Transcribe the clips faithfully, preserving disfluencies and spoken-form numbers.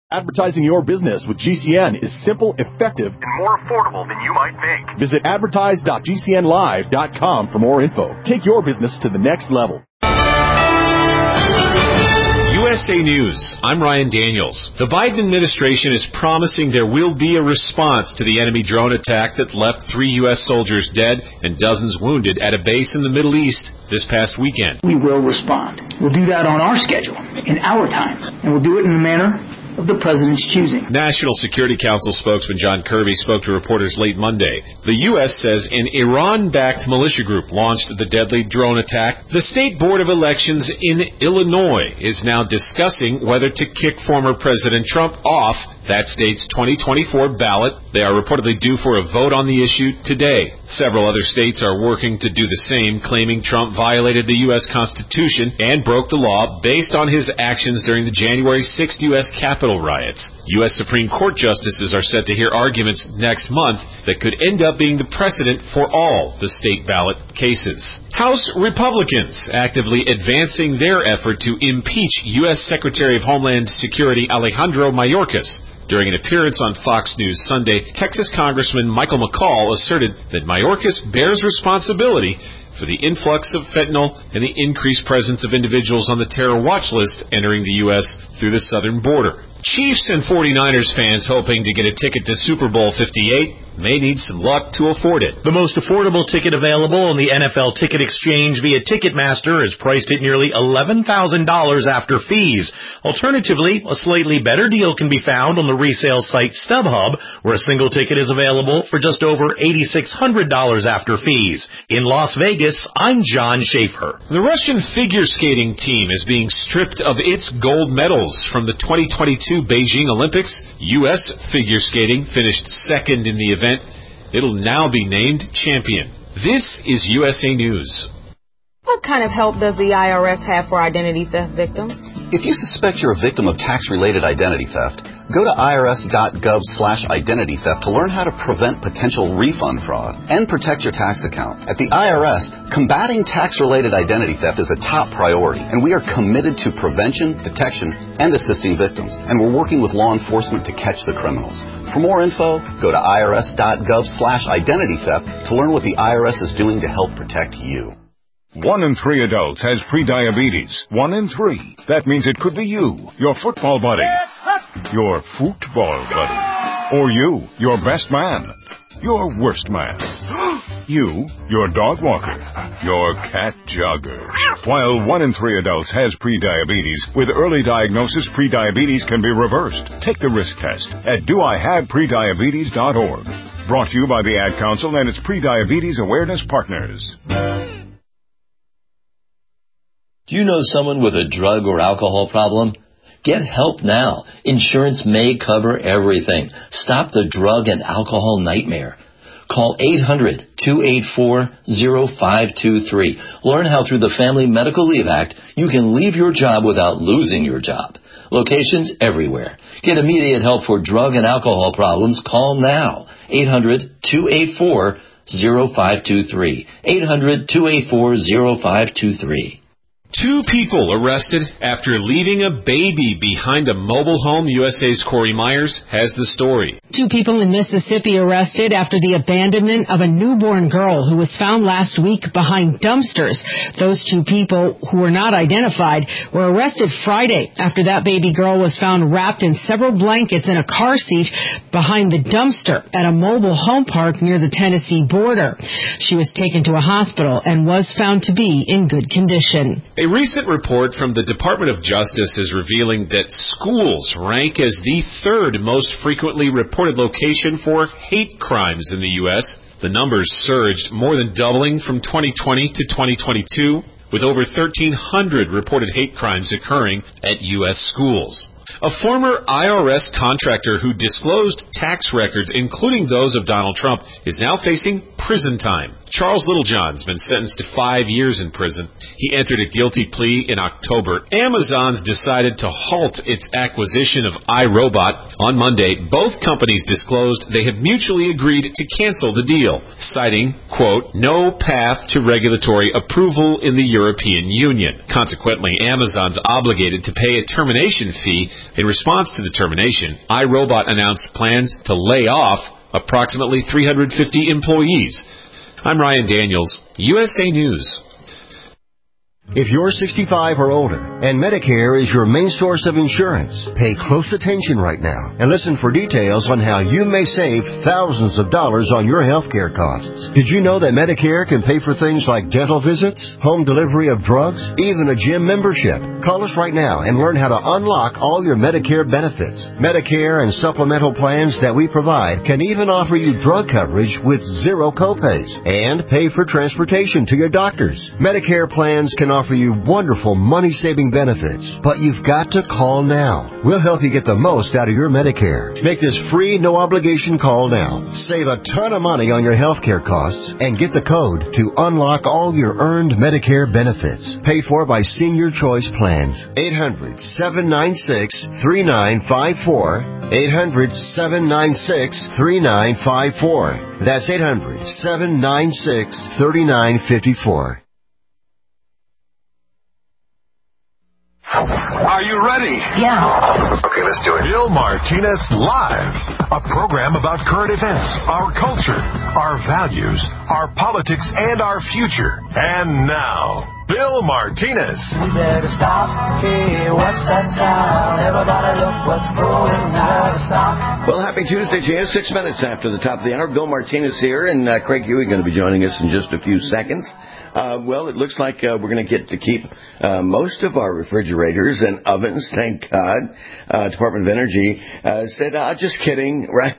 Advertising your business with G C N is simple, effective, and more affordable than you might think. Visit advertise dot g c n live dot com for more info. Take your business to the next level. U S A News. I'm Ryan Daniels. The Biden administration is promising there will be a response to the enemy drone attack that left three U S soldiers dead and dozens wounded at a base in the Middle East this past weekend. We will respond. We'll do that on our schedule, in our time, and we'll do it in a manner of the president's choosing. National Security Council spokesman John Kirby spoke to reporters late Monday. The U S says an Iran-backed militia group launched the deadly drone attack. The State Board of Elections in Illinois is now discussing whether to kick former President Trump off that state's twenty twenty-four ballot. They are reportedly due for a vote on the issue today. Several other states are working to do the same, claiming Trump violated the U S Constitution and broke the law based on his actions during the January sixth U S Capitol riots. U S Supreme Court justices are set to hear arguments next month that could end up being the precedent for all the state ballot cases. House Republicans actively advancing their effort to impeach U S Secretary of Homeland Security Alejandro Mayorkas. During an appearance on Fox News Sunday, Texas Congressman Michael McCall asserted that Mayorkas bears responsibility for the influx of fentanyl and the increased presence of individuals on the terror watch list entering the U S through the southern border. Chiefs and forty-niners fans hoping to get a ticket to Super Bowl fifty-eight may need some luck to afford it. The most affordable ticket available on the N F L Ticket Exchange via Ticketmaster is priced at nearly eleven thousand dollars after fees. Alternatively, a slightly better deal can be found on the resale site StubHub, where a single ticket is available for just over eight thousand six hundred dollars after fees. In Las Vegas, I'm John Schaefer. The Russian figure skating team is being stripped of its gold medals from the twenty twenty-two Beijing Olympics. U S figure skating finished second in the event. It'll now be named champion. This is U S A News. What kind of help does the I R S have for identity theft victims? If you suspect you're a victim of tax-related identity theft, go to I R S dot gov slash identity theft to learn how to prevent potential refund fraud and protect your tax account. At the I R S, combating tax-related identity theft is a top priority, and we are committed to prevention, detection, and assisting victims. And we're working with law enforcement to catch the criminals. For more info, go to I R S dot gov slash identity theft to learn what the I R S is doing to help protect you. One in three adults has prediabetes. One in three. That means it could be you, your football buddy, your football buddy, or you, your best man, your worst man, you, your dog walker, your cat jogger. While one in three adults has prediabetes, with early diagnosis, prediabetes can be reversed. Take the risk test at do I have prediabetes dot org. Brought to you by the Ad Council and its Prediabetes Awareness Partners. Do you know someone with a drug or alcohol problem? Get help now. Insurance may cover everything. Stop the drug and alcohol nightmare. Call eight hundred, two eight four, zero five two three. Learn how through the Family Medical Leave Act you can leave your job without losing your job. Locations everywhere. Get immediate help for drug and alcohol problems. Call now. eight hundred, two eight four, zero five two three. eight hundred, two eight four, zero five two three. Two people arrested after leaving a baby behind a mobile home. U S A's Corey Myers has the story. Two people in Mississippi arrested after the abandonment of a newborn girl who was found last week behind dumpsters. Those two people, who were not identified, were arrested Friday after that baby girl was found wrapped in several blankets in a car seat behind the dumpster at a mobile home park near the Tennessee border. She was taken to a hospital and was found to be in good condition. A recent report from the Department of Justice is revealing that schools rank as the third most frequently reported location for hate crimes in the U S. The numbers surged, more than doubling from twenty twenty to twenty twenty-two, with over thirteen hundred reported hate crimes occurring at U S schools. A former I R S contractor who disclosed tax records, including those of Donald Trump, is now facing prison time. Charles Littlejohn's been sentenced to five years in prison. He entered a guilty plea in October. Amazon's decided to halt its acquisition of iRobot. On Monday, both companies disclosed they have mutually agreed to cancel the deal, citing, quote, no path to regulatory approval in the European Union. Consequently, Amazon's obligated to pay a termination fee. In response to the termination, iRobot announced plans to lay off approximately three hundred fifty employees. I'm Ryan Daniels, U S A News. If you're sixty-five or older and Medicare is your main source of insurance, pay close attention right now and listen for details on how you may save thousands of dollars on your health care costs. Did you know that Medicare can pay for things like dental visits, home delivery of drugs, even a gym membership? Call us right now and learn how to unlock all your Medicare benefits. Medicare and supplemental plans that we provide can even offer you drug coverage with zero copays and pay for transportation to your doctors. Medicare plans can offer you wonderful money-saving benefits, but you've got to call now. We'll help you get the most out of your Medicare. Make this free, no-obligation call now. Save a ton of money on your health care costs and get the code to unlock all your earned Medicare benefits. Paid for by Senior Choice Plans. eight hundred, seven nine six, three nine five four. eight hundred, seven nine six, three nine five four. That's eight hundred, seven nine six, three nine five four. Are you ready? Yeah. Okay, let's do it. Bill Martinez Live, a program about current events, our culture, our values, our politics, and our future. And now, Bill Martinez. We better stop. Hey, what's that sound? Everybody look what's going on. Stop. Well, happy Tuesday to you. Six minutes after the top of the hour. Bill Martinez here, and uh, Craig Huey going to be joining us in just a few seconds. Uh, well, it looks like uh, we're going to get to keep uh, most of our refrigerators and ovens, thank God. Uh, Department of Energy uh, said, ah, just kidding, right?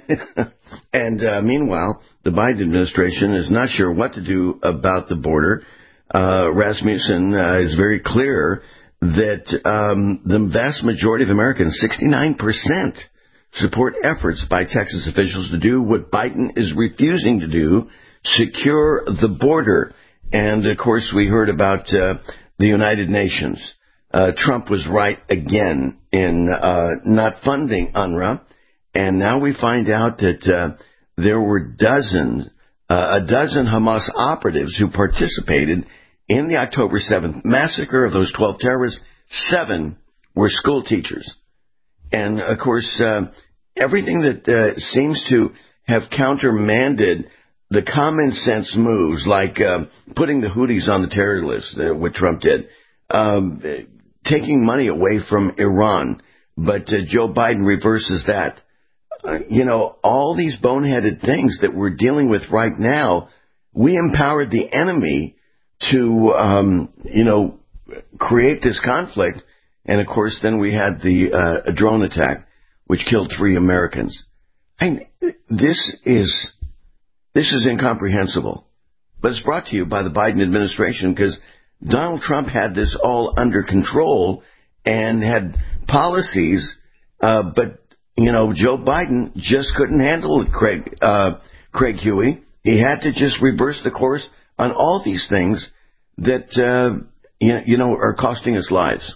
and uh, meanwhile, the Biden administration is not sure what to do about the border. Uh, Rasmussen uh, is very clear that um, the vast majority of Americans, sixty-nine percent, support efforts by Texas officials to do what Biden is refusing to do, secure the border. And, of course, we heard about uh, the United Nations. Uh, Trump was right again in uh, not funding UNRWA. And now we find out that uh, there were dozens, uh, a dozen Hamas operatives who participated in the October seventh massacre of those twelve terrorists. Seven were school teachers. And, of course, uh, everything that uh, seems to have countermanded the common sense moves, like uh, putting the Houthis on the terror list, uh, what Trump did, um, taking money away from Iran, but uh, Joe Biden reverses that. Uh, you know, all these boneheaded things that we're dealing with right now, we empowered the enemy to, um, you know, create this conflict. And, of course, then we had the uh, drone attack, which killed three Americans. I, this is... This is incomprehensible, but it's brought to you by the Biden administration because Donald Trump had this all under control and had policies, uh, but, you know, Joe Biden just couldn't handle it, Craig, uh, Craig Huey. He had to just reverse the course on all these things that, uh, you know, are costing us lives.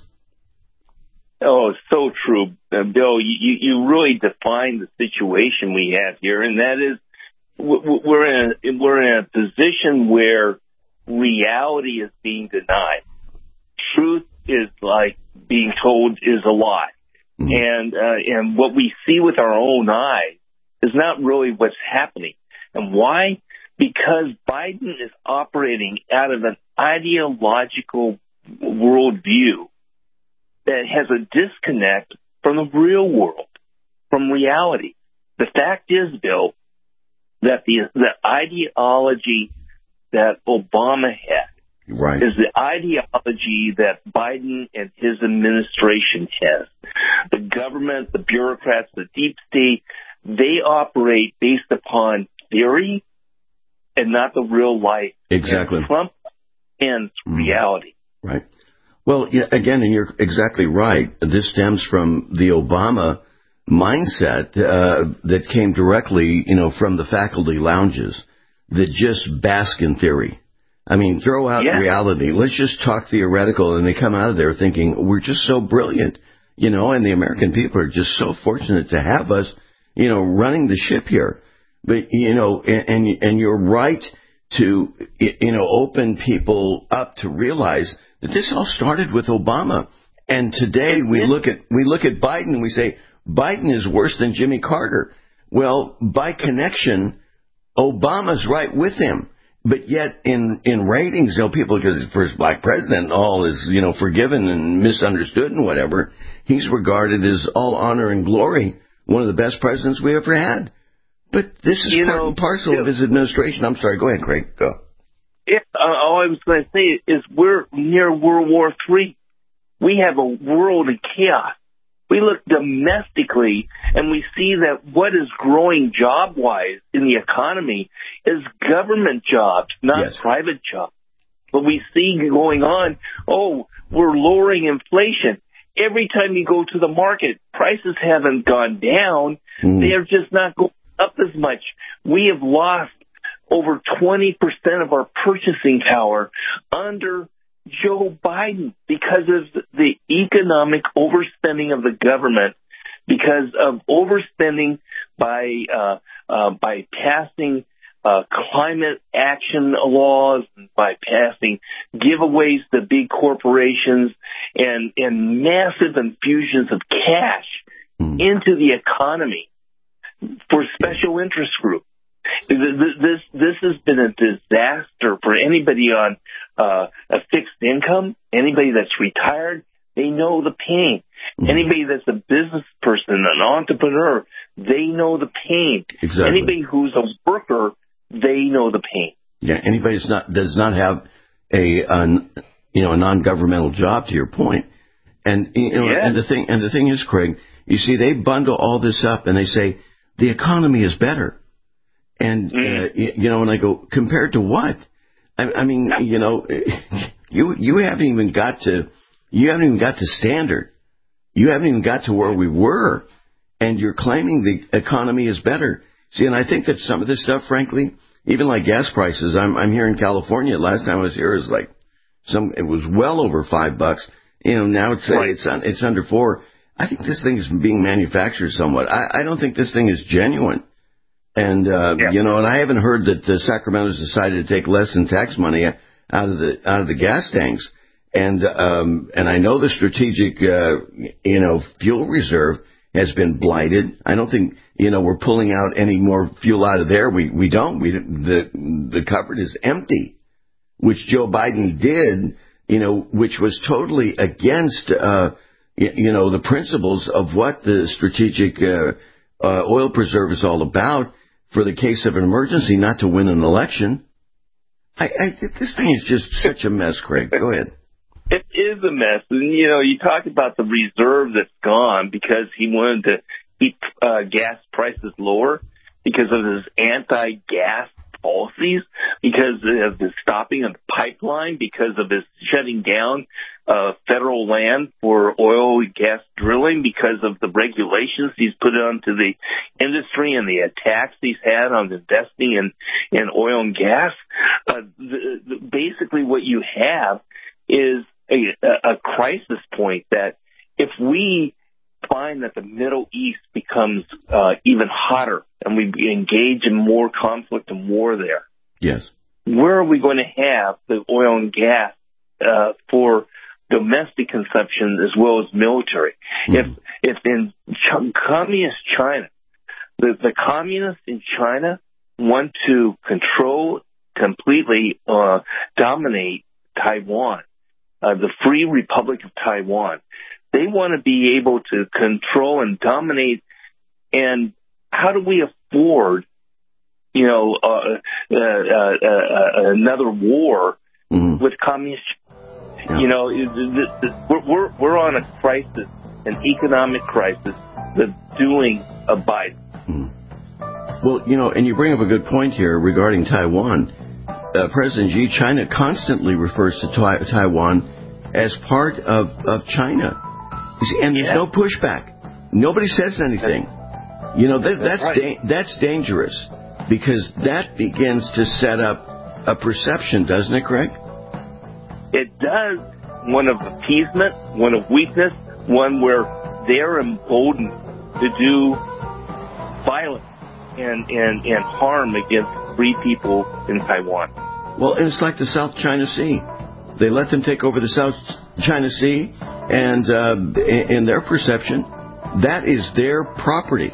Oh, it's so true. Uh, Bill, you, you really define the situation we have here, and that is, We're in a, we're in a position where reality is being denied. Truth is like being told is a lie. Mm-hmm. And, uh, and what we see with our own eyes is not really what's happening. And why? Because Biden is operating out of an ideological worldview that has a disconnect from the real world, from reality. The fact is, Bill, that the the ideology that Obama had right. is the ideology that Biden and his administration has. The government, the bureaucrats, the deep state, they operate based upon theory and not the real life. Exactly. And Trump and mm. reality. Right. Well, yeah, again, and you're exactly right. This stems from the Obama mindset uh, that came directly, you know, from the faculty lounges. that just bask in theory. I mean, throw out yeah. reality. Let's just talk theoretical, and they come out of there thinking we're just so brilliant, you know, and the American people are just so fortunate to have us, you know, running the ship here. But, you know, and, and, and you're right to, you know, open people up to realize that this all started with Obama. And today we look at, we look at Biden and we say, Biden is worse than Jimmy Carter. Well, by connection, Obama's right with him. But yet in, in ratings, you know, people, because the first black president, all is, you know, forgiven and misunderstood and whatever, he's regarded as all honor and glory, one of the best presidents we ever had. But this is you part know, and parcel of his administration. I'm sorry, go ahead, Craig, go. Yeah, uh, all I was going to say is we're near World War Three. We have a world of chaos. We look domestically, and we see that what is growing job-wise in the economy is government jobs, not yes. private jobs. But we see going on, oh, we're lowering inflation. Every time you go to the market, prices haven't gone down. Mm. They're just not going up as much. We have lost over twenty percent of our purchasing power under Joe Biden because of the economic overspending of the government, because of overspending by uh, uh, by passing uh, climate action laws, by passing giveaways to big corporations, and and massive infusions of cash mm. into the economy for special interest groups. This this has been a disaster for anybody on uh, a fixed income, anybody that's retired. They know the pain. Mm-hmm. Anybody that's a business person, an entrepreneur, they know the pain. Exactly. Anybody who's a worker, they know the pain. Yeah, anybody does not does not have a, a you know a non-governmental job. To your point, and you know, yes. and the thing and the thing is, Craig, you see, they bundle all this up and they say the economy is better. And, uh, you know, and I go, compared to what? I, I mean, you know, you you haven't even got to, you haven't even got to standard. You haven't even got to where we were. And you're claiming the economy is better. See, and I think that some of this stuff, frankly, even like gas prices, I'm, I'm here in California. Last time I was here, it was like some, it was well over five bucks. You know, now it's, right. it's, it's, it's under four. I think this thing is being manufactured somewhat. I, I don't think this thing is genuine. And, uh, yeah. you know, and I haven't heard that uh, Sacramento's decided to take less in tax money out of the, out of the gas tanks. And, um, and I know the strategic, uh, you know, fuel reserve has been blighted. I don't think, you know, we're pulling out any more fuel out of there. We, we don't. We, the, the cupboard is empty, which Joe Biden did, you know, which was totally against, uh, you, you know, the principles of what the strategic, uh, uh, oil preserve is all about. For the case of an emergency, not to win an election. I, I, this thing is just such a mess, Craig. Go ahead. It is a mess. And, you know, you talk about the reserve that's gone because he wanted to keep uh, gas prices lower because of his anti-gas policies, because of the stopping of the pipeline, because of his shutting down uh, federal land for oil and gas drilling, because of the regulations he's put onto the industry and the attacks he's had on investing in, in oil and gas. Uh, the, the, basically what you have is a, a crisis point that if we find that the Middle East becomes uh, even hotter and we engage in more conflict and war there, yes, where are we going to have the oil and gas uh, for domestic consumption as well as military? Mm-hmm. If if in Ch- communist China, the, the communists in China want to control, completely uh, dominate Taiwan, uh, the Free Republic of Taiwan. They want to be able to control and dominate. And how do we afford, you know, uh, uh, uh, uh, another war mm-hmm. with communist? Yeah. You know, we're, we're we're on a crisis, an economic crisis, the doing of Biden. Mm-hmm. Well, you know, and you bring up a good point here regarding Taiwan. Uh, President Xi, China constantly refers to ta- Taiwan as part of, of China. And there's yeah. no pushback. Nobody says anything. You know, that, that's that's, right. da- that's dangerous. because that begins to set up a perception, doesn't it, Craig? It does. One of appeasement, one of weakness, one where they're emboldened to do violence and, and, and harm against free people in Taiwan. Well, it's like the South China Sea. They let them take over the South China Sea, and uh, in their perception, that is their property.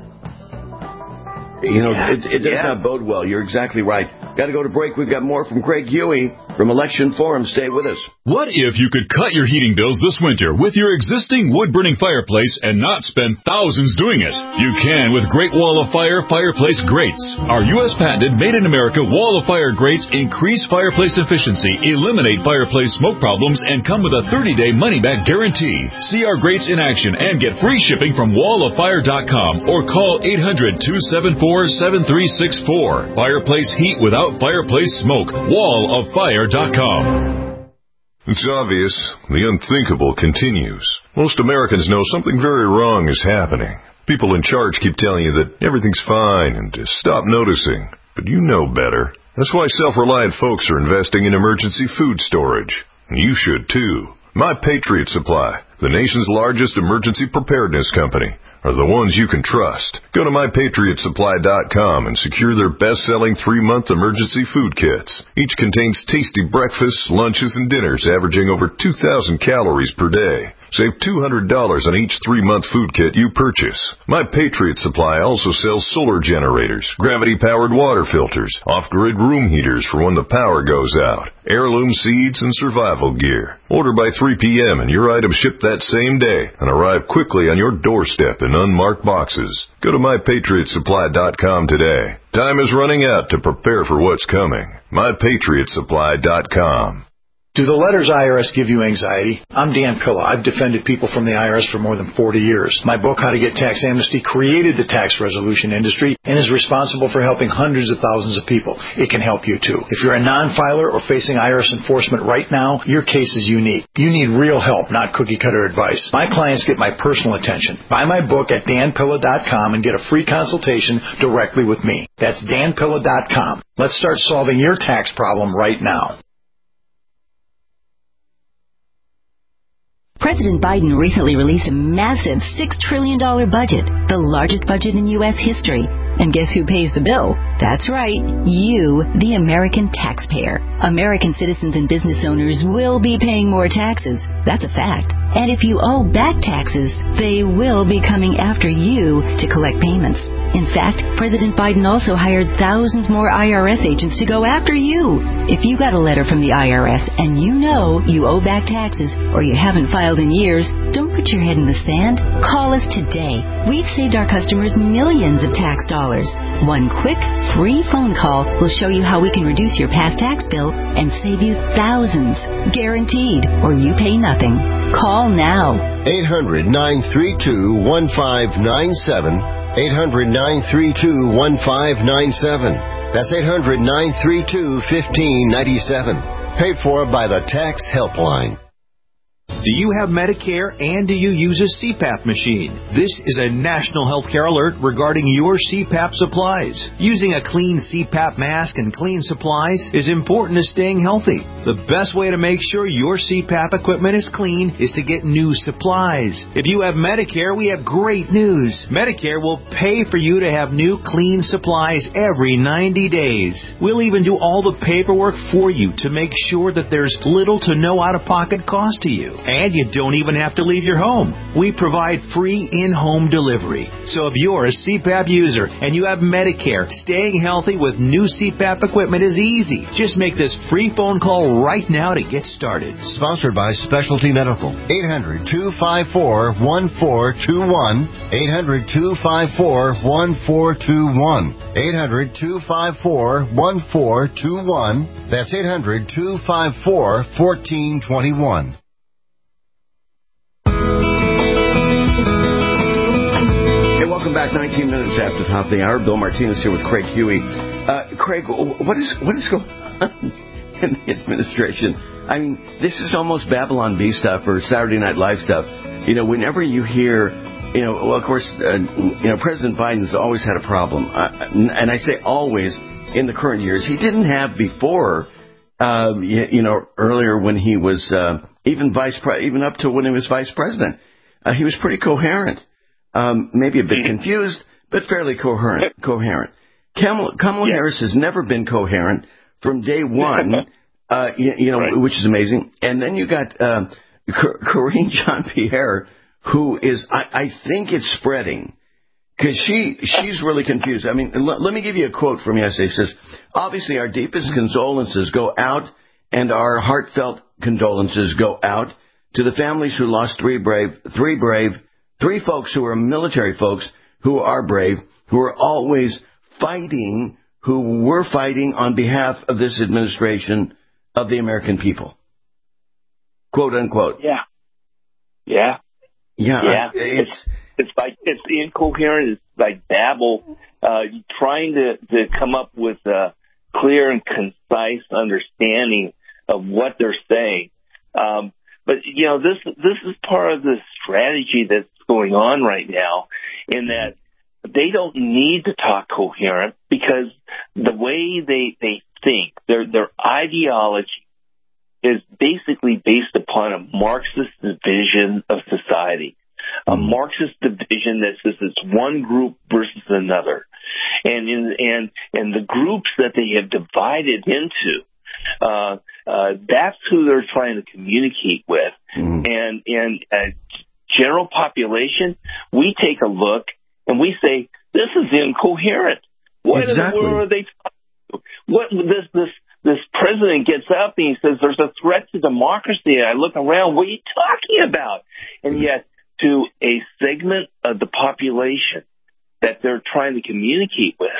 You know, yeah. it, it does yeah. not bode well. You're exactly right. Got to go to break. We've got more from Craig Huey from Election Forum. Stay with us. What if you could cut your heating bills this winter with your existing wood-burning fireplace and not spend thousands doing it? You can with Great Wall of Fire fireplace grates. Our U S patented made-in-America Wall of Fire grates increase fireplace efficiency, eliminate fireplace smoke problems, and come with a thirty-day money-back guarantee. See our grates in action and get free shipping from wall of fire dot com or call eight hundred, two seven four, seven three six four. Fireplace heat without fireplace smoke. wall of fire dot com. It's obvious. The unthinkable continues. Most Americans know something very wrong is happening. People in charge keep telling you that everything's fine and to stop noticing. But you know better. That's why self-reliant folks are investing in emergency food storage. And you should too. My Patriot Supply, the nation's largest emergency preparedness company, are the ones you can trust. Go to my patriot supply dot com and secure their best-selling three-month emergency food kits. Each contains tasty breakfasts, lunches, and dinners averaging over two thousand calories per day. Save two hundred dollars on each three-month food kit you purchase. My Patriot Supply also sells solar generators, gravity-powered water filters, off-grid room heaters for when the power goes out, heirloom seeds, and survival gear. Order by three p.m. and your items ship that same day and arrive quickly on your doorstep in unmarked boxes. Go to my patriot supply dot com today. Time is running out to prepare for what's coming. my patriot supply dot com. Do the letters I R S give you anxiety? I'm Dan Pilla. I've defended people from the I R S for more than forty years. My book, How to Get Tax Amnesty, created the tax resolution industry and is responsible for helping hundreds of thousands of people. It can help you too. If you're a non-filer or facing I R S enforcement right now, your case is unique. You need real help, not cookie-cutter advice. My clients get my personal attention. Buy my book at dan pilla dot com and get a free consultation directly with me. That's dan pilla dot com. Let's start solving your tax problem right now. President Biden recently released a massive six trillion dollars budget, the largest budget in U S history. And guess who pays the bill? That's right, you, the American taxpayer. American citizens and business owners will be paying more taxes. That's a fact. And if you owe back taxes, they will be coming after you to collect payments. In fact, President Biden also hired thousands more I R S agents to go after you. If you got a letter from the I R S and you know you owe back taxes or you haven't filed in years, don't put your head in the sand. Call us today. We've saved our customers millions of tax dollars. One quick, free phone call will show you how we can reduce your past tax bill and save you thousands. Guaranteed, or you pay nothing. Call now. eight hundred, nine three two, one five nine seven. eight hundred, nine three two, one five nine seven. That's eight hundred, nine three two, one five nine seven. Paid for by the Tax Helpline. Do you have Medicare and do you use a C PAP machine? This is a national healthcare alert regarding your C PAP supplies. Using a clean C PAP mask and clean supplies is important to staying healthy. The best way to make sure your C PAP equipment is clean is to get new supplies. If you have Medicare, we have great news. Medicare will pay for you to have new clean supplies every ninety days. We'll even do all the paperwork for you to make sure that there's little to no out-of-pocket cost to you. And you don't even have to leave your home. We provide free in-home delivery. So if you're a C PAP user and you have Medicare, staying healthy with new C PAP equipment is easy. Just make this free phone call right now to get started. Sponsored by Specialty Medical. eight hundred, two five four, one four two one. eight hundred, two five four, one four two one. eight hundred, two five four, one four two one. That's eight hundred, two five four, one four two one. Welcome back. nineteen minutes after the top of the hour. Bill Martinez here with Craig Huey. Uh, Craig, what is what is going on in the administration? I mean, this is almost Babylon Bee stuff or Saturday Night Live stuff. You know, whenever you hear you know, well, of course, uh, you know, President Biden's always had a problem, uh, and I say always in the current years. He didn't have before, uh, you, you know, earlier when he was uh, even vice pre- even up to when he was vice president. Uh, he was pretty coherent, um, maybe a bit confused, but fairly coherent. Coherent. Kamala, Kamala yeah. Harris has never been coherent from day one, uh, you, you know, right. which is amazing. And then you got uh, Karine Jean-Pierre, who is, I, I think it's spreading, because she she's really confused. I mean, l- let me give you a quote from yesterday. It says, obviously our deepest condolences go out, and our heartfelt condolences go out to the families who lost three brave, three brave, three folks who are military folks who are brave, who are always fighting, who were fighting on behalf of this administration of the American people. Quote unquote. Yeah. Yeah. Yeah. Yeah. It's, it's, it's like, it's incoherent. It's like babble, uh, trying to, to come up with a clear and concise understanding of what they're saying. Um, but, you know, this, this is part of the strategy that's going on right now, in that they don't need to talk coherent, because the way they, they think, their, their ideology is basically based upon a Marxist division of society, a Marxist division that says it's one group versus another. And in, and, and the groups that they have divided into, uh, uh, that's who they're trying to communicate with. Mm. And, and, uh, general population, we take a look and we say, this is incoherent. What exactly. in the world are they talking about? What, this, this, this president gets up and he says, there's a threat to democracy. And I look around, what are you talking about? And yet, to a segment of the population that they're trying to communicate with,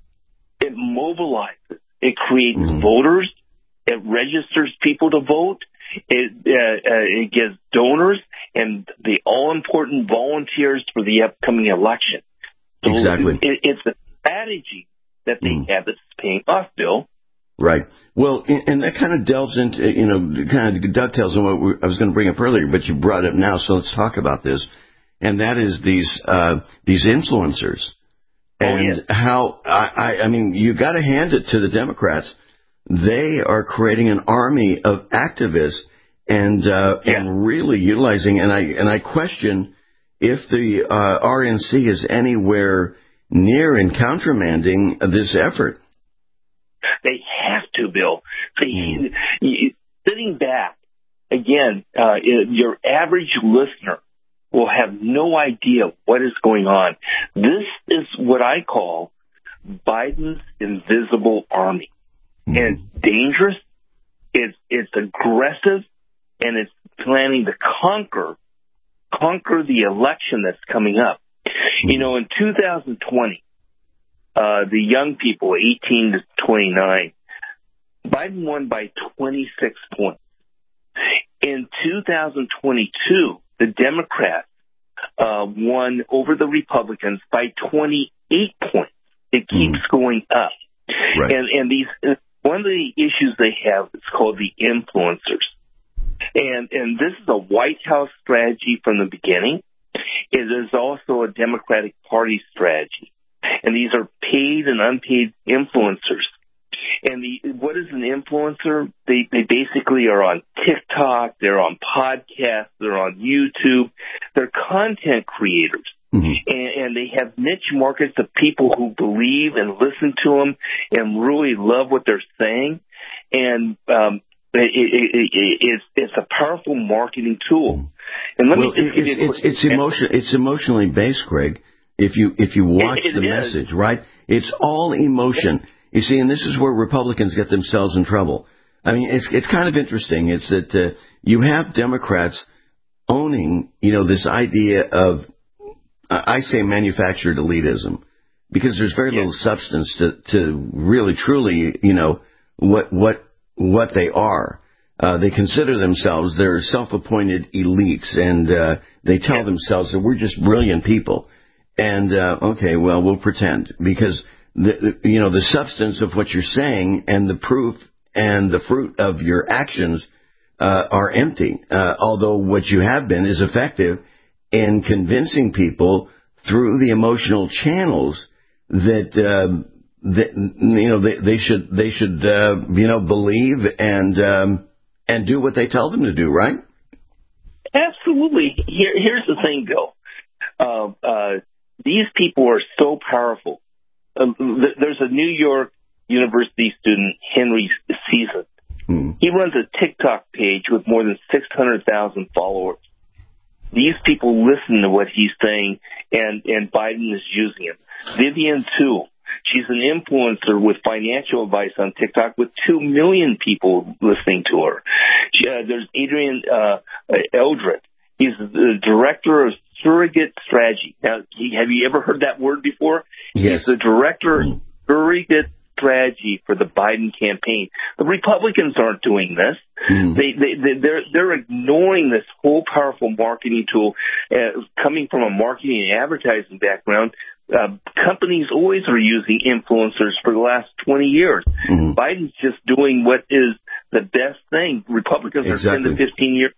it mobilizes. It creates mm. voters. It registers people to vote. It, uh, uh, it gives donors and the all-important volunteers for the upcoming election. So exactly. It, it's a strategy that they mm. have that's paying off, Bill. Right. Well, and that kind of delves into, you know, kind of dovetails on what I was going to bring up earlier, but you brought it up now, so let's talk about this. And that is these uh, these influencers. And oh, yes. how, I, I, I mean, you got to hand it to the Democrats. They are creating an army of activists and uh, yeah. and really utilizing, and I and I question if the uh, R N C is anywhere near in countermanding this effort. They have to, Bill. See, mm. sitting back, again, uh, your average listener will have no idea what is going on. This is what I call Biden's invisible army. Mm. And it's dangerous, it's, it's aggressive, and it's planning to conquer, conquer the election that's coming up. Mm. You know, in two thousand twenty, Uh, the young people, eighteen to twenty-nine, Biden won by twenty-six points. In two thousand twenty-two, the Democrats uh, won over the Republicans by twenty-eight points. It keeps mm. going up. Right. And, and these, one of the issues they have is called the influencers. And, and this is a White House strategy from the beginning. It is also a Democratic Party strategy. And these are paid and unpaid influencers. And the, what is an influencer? They, they basically are on TikTok, they're on podcasts, they're on YouTube. They're content creators. Mm-hmm. And, and they have niche markets of people who believe and listen to them and really love what they're saying. And um, it, it, it, it, it's, it's a powerful marketing tool. And let well, me just it, it's, it's, it's, emotion, it's emotionally based, Craig. If you if you watch it, it the is. message, right? It's all emotion. You see, and this is where Republicans get themselves in trouble. I mean, it's it's kind of interesting. It's that uh, you have Democrats owning, you know, this idea of, uh, I say manufactured elitism, because there's very yeah. little substance to, to really, truly, you know, what what what they are. Uh, they consider themselves, they're self-appointed elites, and uh, they tell yeah. themselves that we're just brilliant people. And, uh, okay, well, we'll pretend, because, the, the, you know, the substance of what you're saying and the proof and the fruit of your actions uh, are empty, uh, although what you have been is effective, in convincing people through the emotional channels that, uh, that you know, they, they should, they should, uh, you know, believe and, um, and do what they tell them to do, right? Absolutely. Here, here's the thing, Bill. Uh, uh, these people are so powerful. Uh, th- there's a New York University student, Henry Season. Mm. He runs a TikTok page with more than six hundred thousand followers. These people listen to what he's saying, and, and Biden is using him. Vivian Tu, she's an influencer with financial advice on TikTok with two million people listening to her. She, uh, there's Adrian uh, Eldred. He's the director of surrogate strategy. Now, he, have you ever heard that word before? Yes. He's the director of surrogate strategy for the Biden campaign. The Republicans aren't doing this. Mm. They, they, they, they're, they're ignoring this whole powerful marketing tool uh, coming from a marketing and advertising background. Uh, companies always are using influencers for the last twenty years. Mm. Biden's just doing what is the best thing. Republicans exactly. are ten to fifteen years.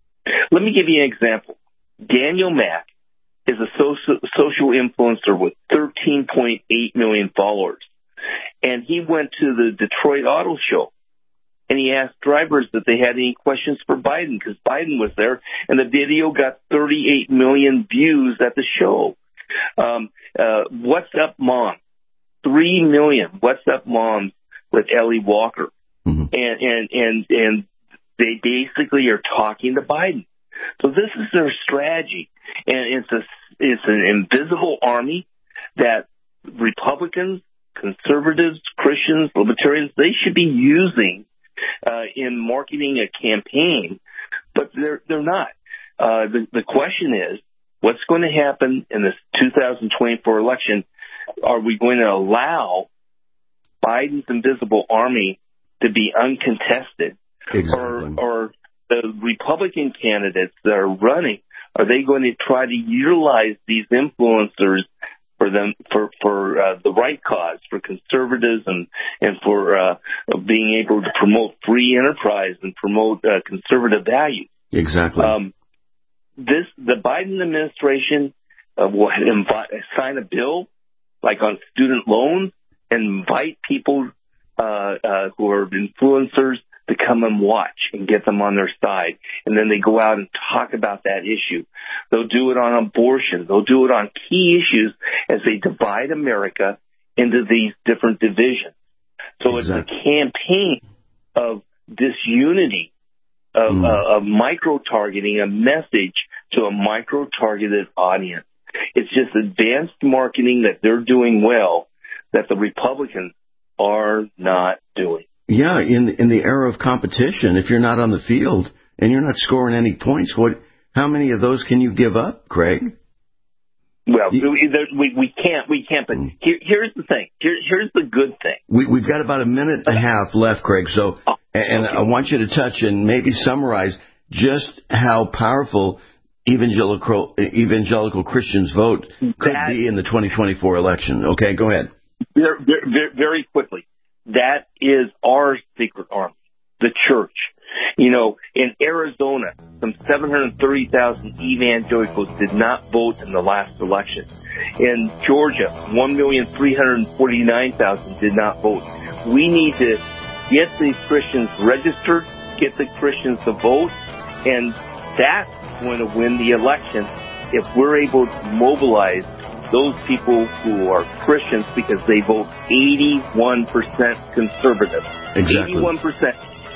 Let me give you an example. Daniel Mack is a social, social influencer with thirteen point eight million followers. And he went to the Detroit Auto Show, and he asked drivers if they had any questions for Biden, because Biden was there, and the video got thirty-eight million views at the show. Um, uh, What's Up Mom, three million What's Up Moms with Ellie Walker. Mm-hmm. And, and, and, and they basically are talking to Biden. So this is their strategy. And it's a, it's an invisible army that Republicans, conservatives, Christians, libertarians, they should be using uh, in marketing a campaign, but they're they're not. Uh, the, the question is, what's going to happen in this two thousand twenty-four election? Are we going to allow Biden's invisible army to be uncontested? Exactly. Or, or the Republican candidates that are running, are they going to try to utilize these influencers for them, for, for, uh, the right cause, for conservatives and, and for, uh, being able to promote free enterprise and promote, uh, conservative values? Exactly. Um, this, the Biden administration, uh, will invite, sign a bill, like on student loans, and invite people, uh, uh, who are influencers to come and watch and get them on their side. And then they go out and talk about that issue. They'll do it on abortion. They'll do it on key issues as they divide America into these different divisions. So exactly. It's a campaign of disunity, of, mm. uh, of micro-targeting a message to a micro-targeted audience. It's just advanced marketing that they're doing well that the Republicans are not doing. Yeah, in in the era of competition, if you're not on the field and you're not scoring any points, what? How many of those can you give up, Craig? Well, you, we we can't we can't. But here, here's the thing. Here, here's the good thing. We, we've got about a minute and a half left, Craig. So, oh, and okay. I want you to touch and maybe summarize just how powerful evangelical evangelical Christians' vote could that, be in the twenty twenty-four election. Okay, go ahead. Very, very, very quickly. That is our secret army, the church. You know, in Arizona, some seven hundred thirty thousand evangelicals did not vote in the last election. In Georgia, one million three hundred forty-nine thousand did not vote. We need to get these Christians registered, get the Christians to vote, and that's going to win the election if we're able to mobilize those people who are Christians, because they vote eighty-one percent conservative. Exactly. eighty-one percent.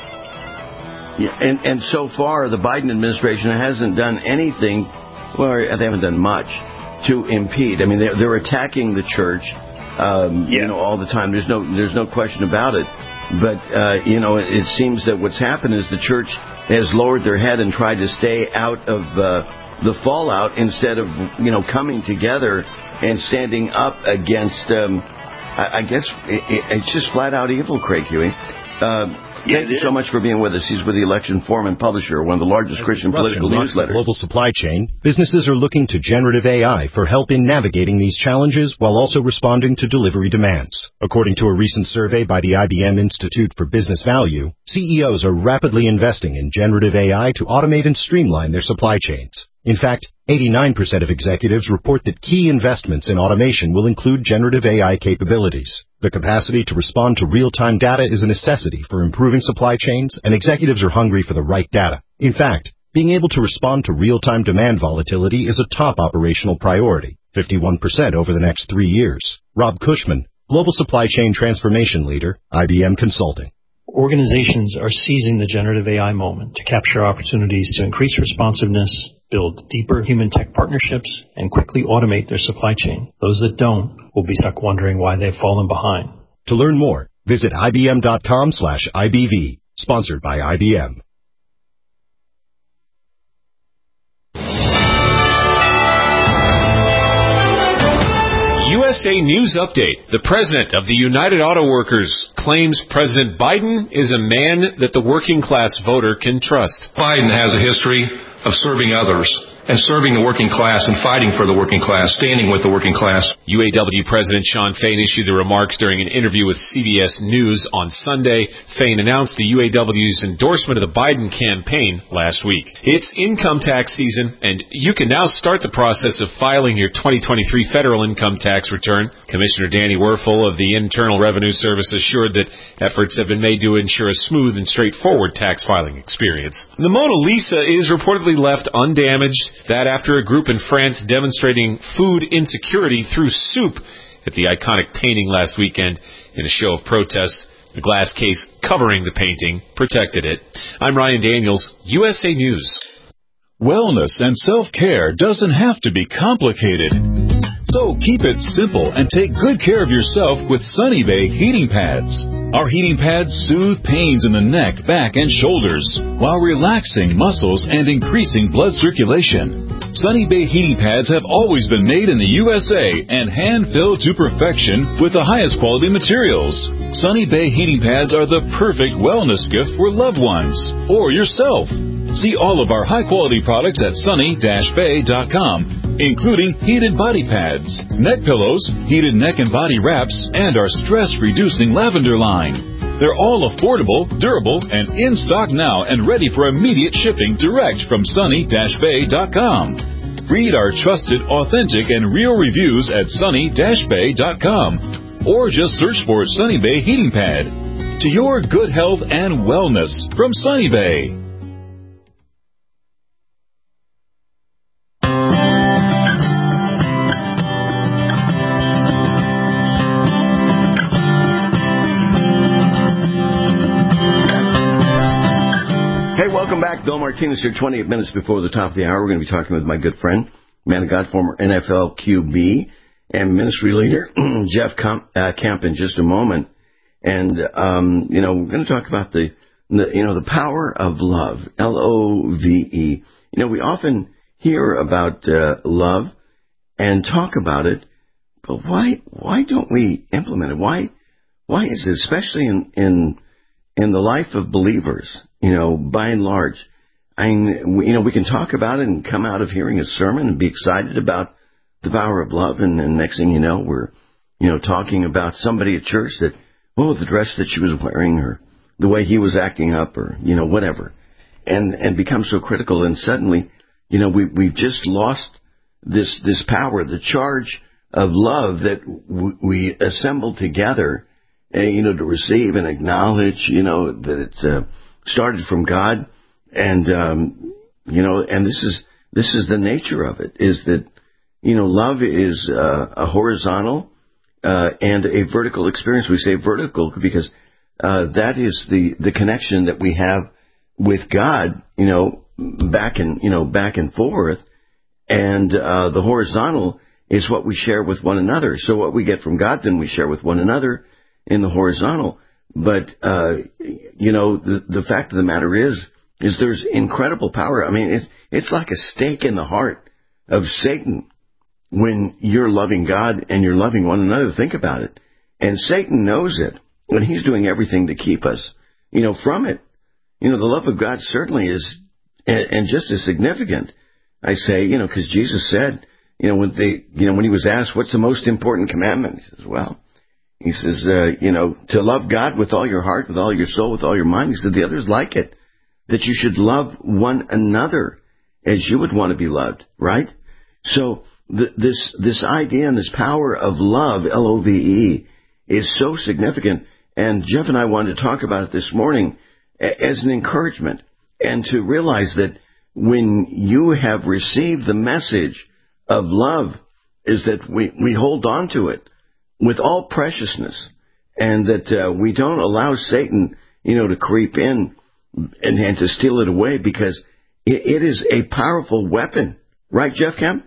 Yeah, and, and so far, the Biden administration hasn't done anything, well, they haven't done much to impede. I mean, they're, they're attacking the church, um, yeah. you know, all the time. There's no, there's no question about it. But, uh, you know, it, it seems that what's happened is the church has lowered their head and tried to stay out of uh, the fallout instead of, you know, coming together and standing up against, um, I, I guess, it, it, it's just flat out evil, Craig Huey. Uh, yeah, thank you so much for being with us. He's with the Election Forum and publisher, one of the largest As Christian political newsletters. Global supply chain, businesses are looking to generative A I for help in navigating these challenges while also responding to delivery demands. According to a recent survey by the I B M Institute for Business Value, C E Os are rapidly investing in generative A I to automate and streamline their supply chains. In fact, eighty-nine percent of executives report that key investments in automation will include generative A I capabilities. The capacity to respond to real-time data is a necessity for improving supply chains, and executives are hungry for the right data. In fact, being able to respond to real-time demand volatility is a top operational priority, fifty-one percent over the next three years. Rob Cushman, Global Supply Chain Transformation Leader, I B M Consulting. Organizations are seizing the generative A I moment to capture opportunities to increase responsiveness, build deeper human-tech partnerships, and quickly automate their supply chain. Those that don't will be stuck wondering why they've fallen behind. To learn more, visit ibm.com slash IBV, sponsored by I B M. U S A News Update. The president of the United Auto Workers claims President Biden is a man that the working class voter can trust. Biden has a history of serving others and serving the working class and fighting for the working class, standing with the working class. U A W President Shawn Fain issued the remarks during an interview with C B S News on Sunday. Fain announced the U A W's endorsement of the Biden campaign last week. It's income tax season, and you can now start the process of filing your twenty twenty-three federal income tax return. Commissioner Danny Werfel of the Internal Revenue Service assured that efforts have been made to ensure a smooth and straightforward tax filing experience. The Mona Lisa is reportedly left undamaged. That after a group in France demonstrating food insecurity through soup at the iconic painting last weekend in a show of protest. The glass case covering the painting protected it. I'm Ryan Daniels, U S A News. Wellness and self-care doesn't have to be complicated. So keep it simple and take good care of yourself with Sunny Bay heating pads. Our heating pads soothe pains in the neck, back, and shoulders while relaxing muscles and increasing blood circulation. Sunny Bay heating pads have always been made in the U S A and hand-filled to perfection with the highest quality materials. Sunny Bay heating pads are the perfect wellness gift for loved ones or yourself. See all of our high-quality products at sunny dash bay dot com, including heated body pads, neck pillows, heated neck and body wraps, and our stress-reducing lavender line. They're all affordable, durable, and in stock now and ready for immediate shipping direct from sunny dash bay dot com. Read our trusted, authentic, and real reviews at sunny dash bay dot com or just search for Sunny Bay Heating Pad. To your good health and wellness from Sunny Bay. Welcome back. Bill Martinez here, twenty-eight minutes before the top of the hour. We're going to be talking with my good friend, man of God, former N F L Q B and ministry leader, Jeff Camp, uh, Camp in just a moment. And, um, you know, we're going to talk about the, the, you know, the power of love, L O V E. You know, we often hear about uh, love and talk about it, but why why don't we implement it? Why why is it, especially in in in the life of believers? You know, by and large, I mean, you know, we can talk about it and come out of hearing a sermon and be excited about the power of love, and then next thing you know, we're, you know, talking about somebody at church that, oh, the dress that she was wearing, or the way he was acting up, or, you know, whatever, and and become so critical, and suddenly, you know, we we've just lost this this power, the charge of love that w- we assembled together, uh, you know, to receive and acknowledge, you know, that it's uh, started from God, and um, you know, and this is this is the nature of it, is that, you know, love is uh, a horizontal uh, and a vertical experience. We say vertical because uh, that is the, the connection that we have with God, you know, back and you know back and forth, and uh, the horizontal is what we share with one another. So what we get from God, then we share with one another in the horizontal. But, uh, you know, the, the fact of the matter is, is there's incredible power. I mean, it's, it's like a stake in the heart of Satan when you're loving God and you're loving one another. Think about it. And Satan knows it, and he's doing everything to keep us, you know, from it. You know, the love of God certainly is, and, and just as significant, I say, you know, because Jesus said, you know, when they, you know, when he was asked, what's the most important commandment? He says, well, He says, uh, you know, to love God with all your heart, with all your soul, with all your mind. He said the others like it, that you should love one another. as you would want to be loved, right? So th- this this idea and this power of love, L O V E, is so significant. And Jeff and I wanted to talk about it this morning as an encouragement, and to realize that when you have received the message of love, is that we, we hold on to it with all preciousness, and that uh, we don't allow Satan, you know, to creep in and, and to steal it away, because it, it is a powerful weapon. Right, Jeff Kemp?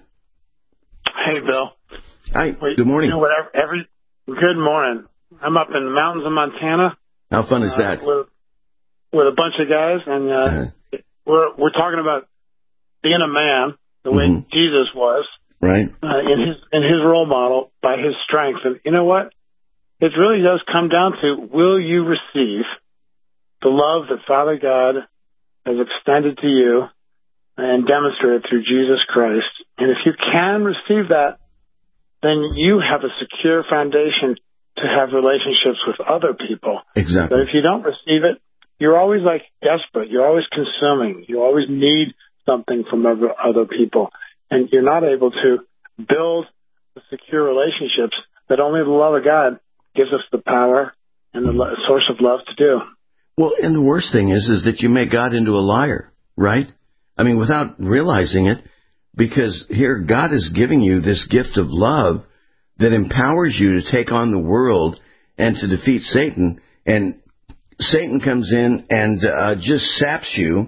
Hey, Bill. Hi. Wait, Good morning. You know, whatever, every, good morning. I'm up in the mountains of Montana. How fun is uh, that? With, with a bunch of guys, and uh, uh-huh. we're we're talking about being a man the way mm-hmm. Jesus was, right? Uh, in his in his role model, by his strength. And you know what? It really does come down to, will you receive the love that Father God has extended to you and demonstrated through Jesus Christ? And if you can receive that, then you have a secure foundation to have relationships with other people. Exactly. But if you don't receive it, you're always like desperate. You're always consuming. You always need something from other, other people. And you're not able to build the secure relationships that only the love of God gives us the power and the lo- source of love to do. Well, and the worst thing is, is that you make God into a liar, right? I mean, without realizing it, because here God is giving you this gift of love that empowers you to take on the world and to defeat Satan. And Satan comes in and uh, just saps you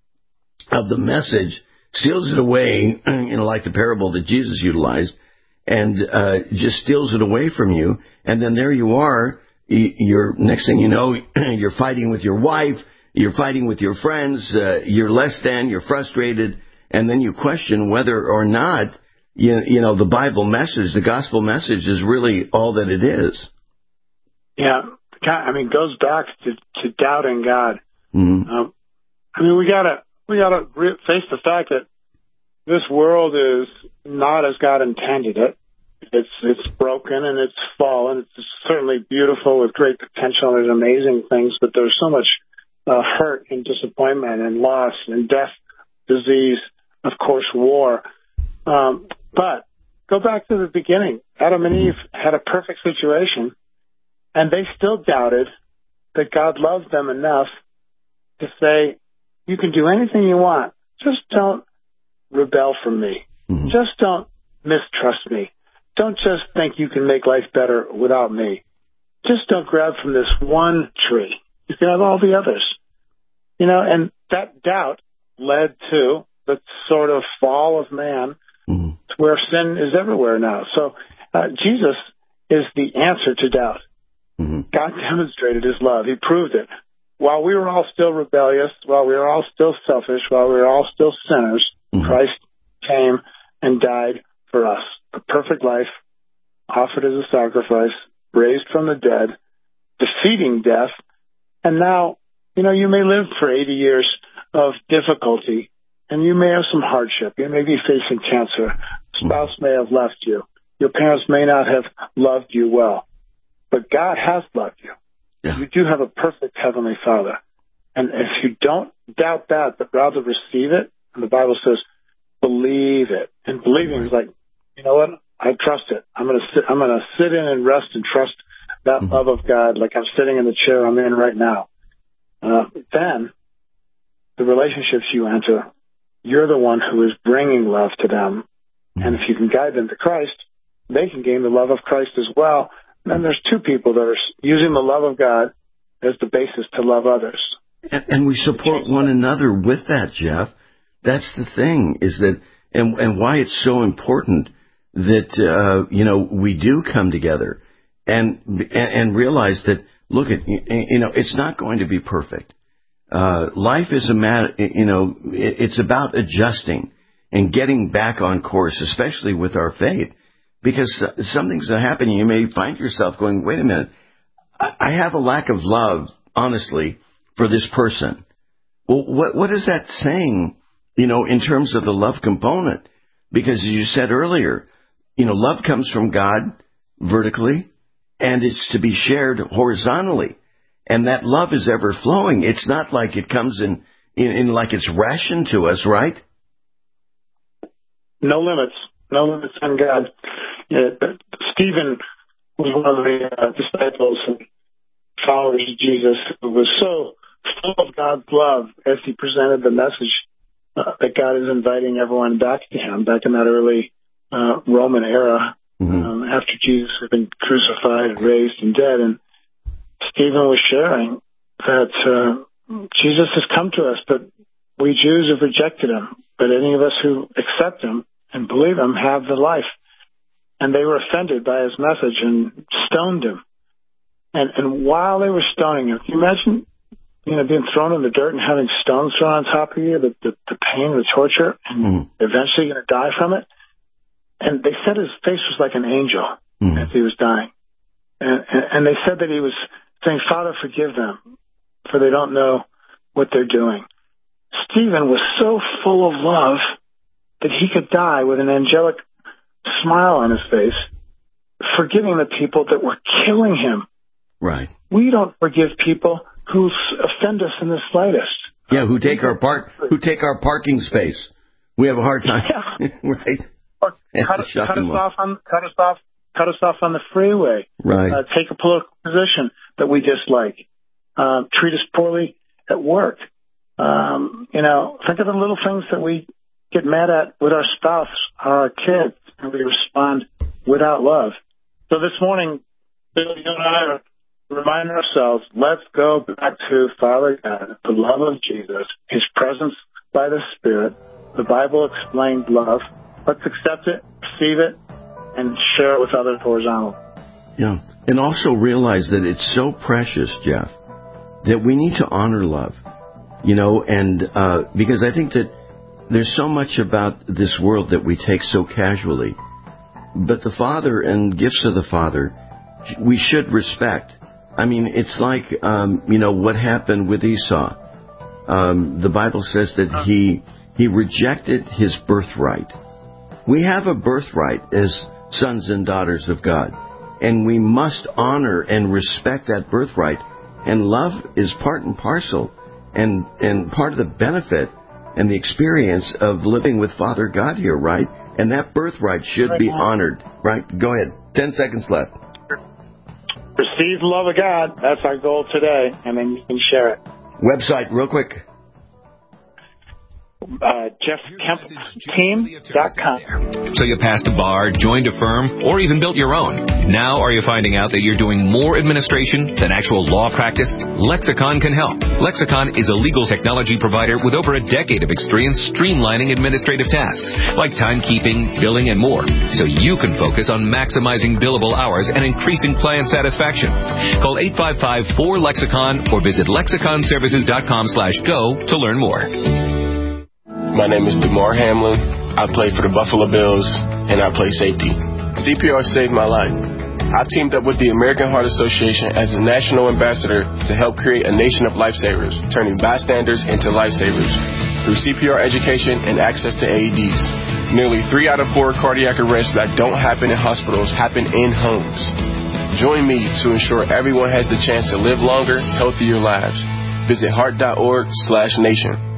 of the message, steals it away, you know, like the parable that Jesus utilized, and uh, just steals it away from you. And then there you are. You're, next thing you know, you're fighting with your wife, you're fighting with your friends, uh, you're less than, you're frustrated, and then you question whether or not, you, you know, the Bible message, the gospel message is really all that it is. Yeah, I mean, it goes back to, to doubting God. Mm-hmm. Um, I mean, we gotta we gotta re- face the fact that this world is not as God intended it. It's it's broken and it's fallen. It's certainly beautiful with great potential and amazing things, but there's so much uh, hurt and disappointment and loss and death, disease, of course, war. Um, but go back to the beginning. Adam and Eve had a perfect situation, and they still doubted that God loved them enough to say, you can do anything you want. Just don't rebel from me. Mm-hmm. Just don't mistrust me. Don't just think you can make life better without me. Just don't grab from this one tree. You can have all the others. You know, and that doubt led to the sort of fall of man, mm-hmm. to where sin is everywhere now. So uh, Jesus is the answer to doubt. Mm-hmm. God demonstrated his love. He proved it. While we were all still rebellious, while we were all still selfish, while we were all still sinners, mm-hmm. Christ came and died for us. A perfect life, offered as a sacrifice, raised from the dead, defeating death. And now, you know, you may live for eighty years of difficulty, and you may have some hardship. You may be facing cancer. A spouse may have left you. Your parents may not have loved you well. But God has loved you. Yeah. You do have a perfect Heavenly Father. And if you don't doubt that, but rather receive it, and the Bible says, believe it. And believing is like, you know what? I trust it. I'm going to sit, I'm going to sit in and rest and trust that mm-hmm. love of God, like I'm sitting in the chair I'm in right now. Uh, then the relationships you enter, you're the one who is bringing love to them. Mm-hmm. And if you can guide them to Christ, they can gain the love of Christ as well. And then there's two people that are using the love of God as the basis to love others. And, and we support one another with that, Jeff. That's the thing, is that, and, and why it's so important that, uh, you know, we do come together and, and, and realize that, look, at, you know, it's not going to be perfect. Uh, life is a matter, you know, it's about adjusting and getting back on course, especially with our faith. Because something's happening, you may find yourself going, wait a minute, I have a lack of love, honestly, for this person. Well, what what is that saying, you know, in terms of the love component? Because as you said earlier, you know, love comes from God vertically, and it's to be shared horizontally. And that love is ever flowing. It's not like it comes in, in, in like it's rationed to us, right? no limits, no limits on God. Yeah, Stephen was one of the uh, disciples and followers of Jesus who was so full of God's love as he presented the message uh, that God is inviting everyone back to him, back in that early uh, Roman era, mm-hmm. um, after Jesus had been crucified, raised, and dead. And Stephen was sharing that uh, Jesus has come to us, but we Jews have rejected him. But any of us who accept him and believe him have the life. And they were offended by his message and stoned him. And and while they were stoning him, can you imagine, you know, being thrown in the dirt and having stones thrown on top of you, the, the, the pain, the torture, and mm. eventually you're going to die from it? And they said his face was like an angel mm. as he was dying. And, and, and they said that he was saying, Father, forgive them, for they don't know what they're doing. Stephen was so full of love that he could die with an angelic smile on his face, forgiving the people that were killing him. Right. We don't forgive people who offend us in the slightest. Yeah, who take our park, who take our parking space. We have a hard time, yeah. right? Or cut, us, cut us off on, cut us off, cut us off on the freeway. Right. Uh, take a political position that we dislike. Uh, treat us poorly at work. Um, you know, think of the little things that we get mad at with our spouse or our kids, and we respond without love. So this morning, Bill, you and I are reminding ourselves, let's go back to Father God, the love of Jesus, his presence by the Spirit. The Bible explains love. Let's accept it, receive it, and share it with others horizontally. Yeah, and also realize that it's so precious, Jeff, that we need to honor love. You know, and uh, because I think that there's so much about this world that we take so casually. But the Father and gifts of the Father, we should respect. I mean, it's like, um, you know, what happened with Esau. Um, the Bible says that he he rejected his birthright. We have a birthright as sons and daughters of God, and we must honor and respect that birthright. And love is part and parcel. And and part of the benefit and the experience of living with Father God here, right? And that birthright should be honored, right? Go ahead. Ten seconds left. Receive the love of God. That's our goal today, and then you can share it. Website, real quick. Uh, Jeff Kemp Team dot com. So you passed a bar, joined a firm, or even built your own. Now are you finding out that you're doing more administration than actual law practice? Lexicon can help. Lexicon is a legal technology provider with over a decade of experience streamlining administrative tasks like timekeeping, billing, and more, so you can focus on maximizing billable hours and increasing client satisfaction. Call eight five five, four, Lexicon or visit lexicon services dot com slash go to learn more. My name is DeMar Hamlin. I play for the Buffalo Bills, and I play safety. C P R saved my life. I teamed up with the American Heart Association as a national ambassador to help create a nation of lifesavers, turning bystanders into lifesavers. Through C P R education and access to A E Ds, nearly three out of four cardiac arrests that don't happen in hospitals happen in homes. Join me to ensure everyone has the chance to live longer, healthier lives. Visit heart.org slash nation.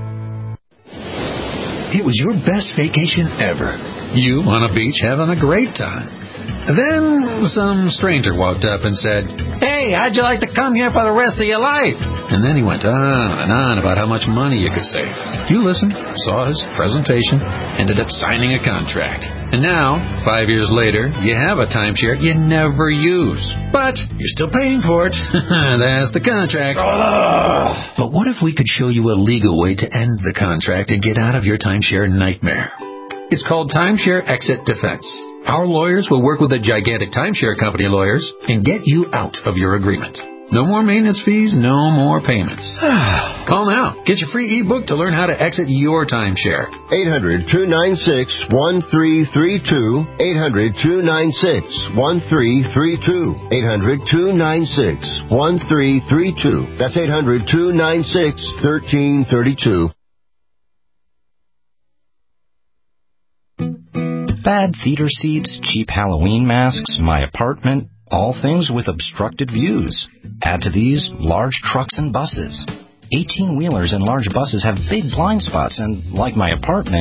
It was your best vacation ever. You on a beach having a great time. Then some stranger walked up and said, "Hey, how'd you like to come here for the rest of your life?" And then he went on and on about how much money you could save. You listened, saw his presentation, ended up signing a contract. And now, five years later, you have a timeshare you never use. But you're still paying for it. That's the contract. But what if we could show you a legal way to end the contract and get out of your timeshare nightmare? It's called Timeshare Exit Defense. Our lawyers will work with the gigantic timeshare company lawyers and get you out of your agreement. No more maintenance fees, no more payments. Call now. Get your free ebook to learn how to exit your timeshare. eight hundred, two nine six, one three three two. eight hundred, two nine six, one three three two. eight hundred, two nine six, one three three two. That's eight hundred, two nine six, one three three two. Bad theater seats, cheap Halloween masks, my apartment, all things with obstructed views. Add to these large trucks and buses. eighteen-wheelers and large buses have big blind spots, and like my apartment,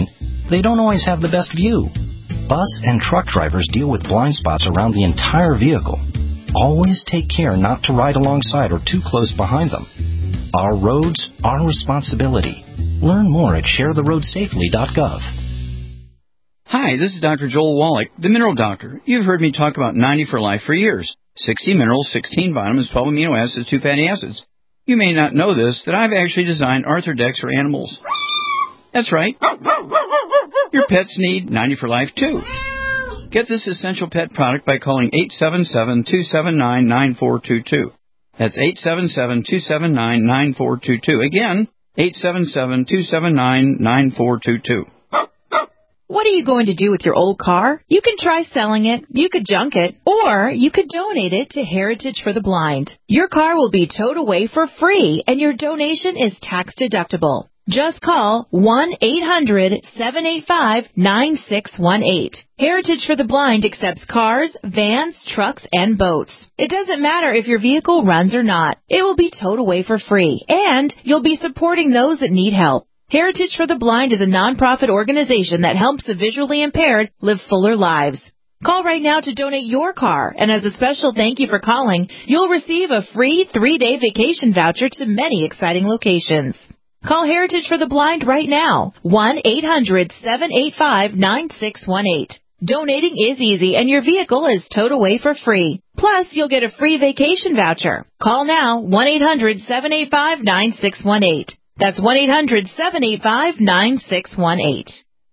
they don't always have the best view. Bus and truck drivers deal with blind spots around the entire vehicle. Always take care not to ride alongside or too close behind them. Our roads, our responsibility. Learn more at share the road safely dot gov. Hi, this is Doctor Joel Wallach, the Mineral Doctor. You've heard me talk about ninety for Life for years. sixty minerals, sixteen vitamins, twelve amino acids, two fatty acids. You may not know this, that I've actually designed Arthrodex for animals. That's right. Your pets need ninety for Life, too. Get this essential pet product by calling eight seven seven, two seven nine, nine four two two. That's eight seven seven, two seven nine, nine four two two. Again, eight seven seven, two seven nine, nine four two two. What are you going to do with your old car? You can try selling it, you could junk it, or you could donate it to Heritage for the Blind. Your car will be towed away for free, and your donation is tax deductible. Just call one eight hundred, seven eight five, nine six one eight. Heritage for the Blind accepts cars, vans, trucks, and boats. It doesn't matter if your vehicle runs or not. It will be towed away for free, and you'll be supporting those that need help. Heritage for the Blind is a nonprofit organization that helps the visually impaired live fuller lives. Call right now to donate your car, and as a special thank you for calling, you'll receive a free three-day vacation voucher to many exciting locations. Call Heritage for the Blind right now, one eight hundred, seven eight five, nine six one eight. Donating is easy, and your vehicle is towed away for free. Plus, you'll get a free vacation voucher. Call now, one eight hundred, seven eight five, nine six one eight. That's one eight hundred, seven eight five, nine six one eight.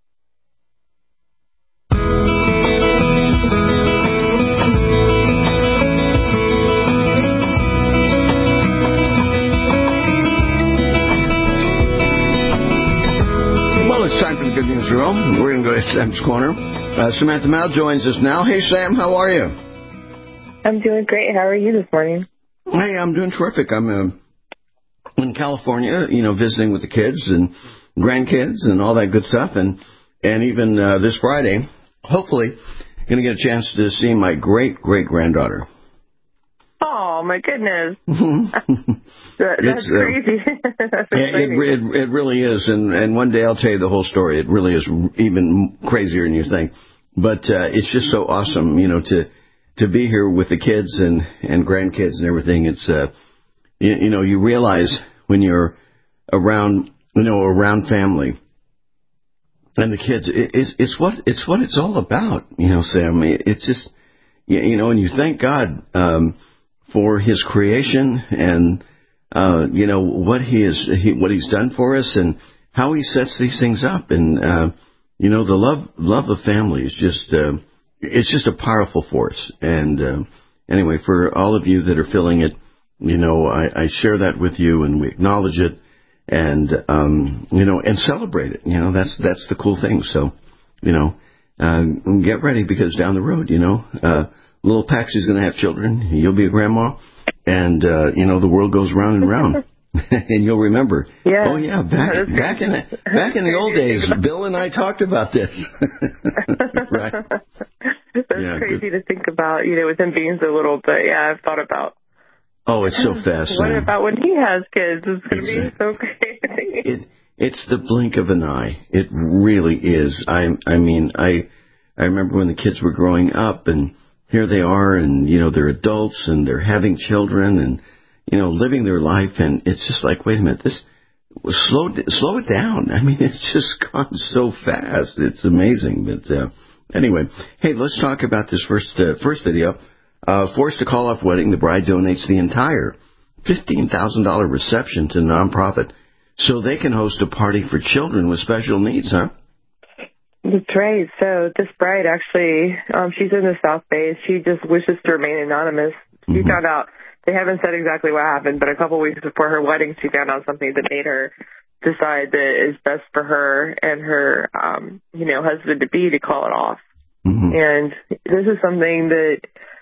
Well, it's time for the Good News Bureau. We're going to go to Sam's Corner. Uh, Samantha Mal joins us now. Hey, Sam, how are you? I'm doing great. How are you this morning? Hey, I'm doing terrific. I'm uh, in California, you know, visiting with the kids and grandkids and all that good stuff. And, and even uh, this Friday, hopefully, going to get a chance to see my great-great-granddaughter. Oh, my goodness. that, that's uh, crazy. that's it, it, it really is. And, and one day I'll tell you the whole story. It really is even crazier than you think. But uh, it's just so awesome, you know, to to be here with the kids and, and grandkids and everything. It's, uh, you, you know, you realize when you're around, you know, around family and the kids, it, it's, it's what it's what it's all about, you know, Sam. It's just, you know, and you thank God um, for His creation and, uh, you know, what He is, he, what He's done for us and how He sets these things up. And, uh, you know, the love love of family is just, uh, it's just a powerful force. And uh, anyway, for all of you that are feeling it, you know, I, I share that with you, and we acknowledge it, and um, you know, and celebrate it. You know, that's that's the cool thing. So, you know, uh, get ready, because down the road, you know, uh, little Paxie's going to have children. You'll be a grandma, and uh, you know, the world goes round and round. And you'll remember, yeah. oh yeah, back back in the, back in the old days, Bill and I talked about this. Right? That's yeah, crazy good. to think about, you know, with him being so little. But yeah, I've thought about. Oh, it's so fast. What about when he has kids? It's going to exactly. be so crazy. It, it's the blink of an eye. It really is. I I mean, I I remember when the kids were growing up, and here they are, and you know, they're adults, and they're having children, and you know, living their life, and it's just like, wait a minute, this slow slow it down. I mean, it's just gone so fast. It's amazing. But uh, anyway, hey, let's talk about this first uh, first video. Uh, forced to call off wedding, the bride donates the entire fifteen thousand dollars reception to a nonprofit so they can host a party for children with special needs, huh? That's right. So this bride actually, um, she's in the South Bay. She just wishes to remain anonymous. She mm-hmm. found out. They haven't said exactly what happened, but a couple weeks before her wedding, she found out something that made her decide that it's best for her and her, um, you know, husband-to-be to call it off. Mm-hmm. And this is something that